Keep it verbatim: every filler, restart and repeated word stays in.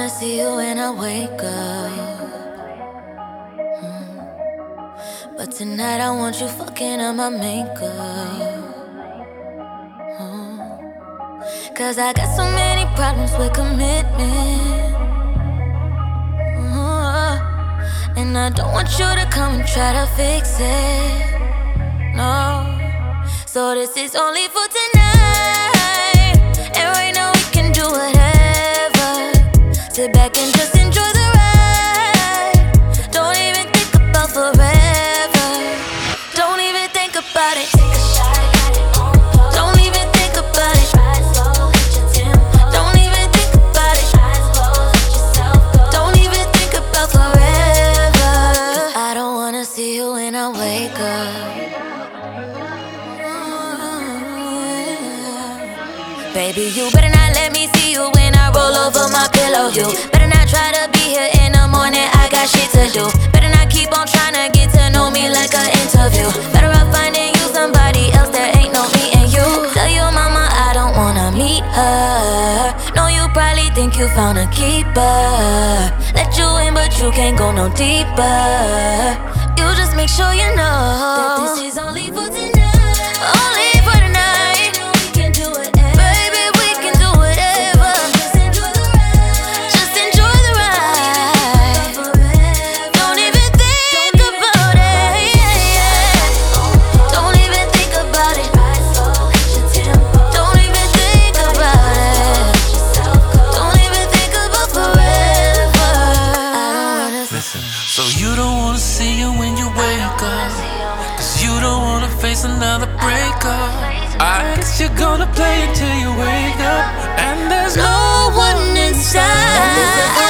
wanna see you when I wake up. Mm. But tonight I want you fucking up my makeup. Mm. Cause I got so many problems with commitment. Mm. And I don't want you to come and try to fix it. No. So this is only for tonight. And right now we can do whatever. Sit back and just enjoy the ride. Don't even think about forever. Don't even think about it. Don't even think about it. Don't even think about it. Don't even think about forever. I don't wanna see you when I wake up. Baby, you better not let me see you when I roll over my pillow. You better not try to be here in the morning, I got shit to do. Better not keep on trying to get to know me like an interview. Better off finding you somebody else that ain't no me and you. Tell your mama I don't wanna meet her. No, you probably think you found a keeper. Let you in but you can't go no deeper. You just make sure you know that this is only for tonight. Only for tonight. So you don't wanna see you when you wake up, cause you don't wanna face another breakup. I guess you're gonna play until you wake up, and there's no one inside.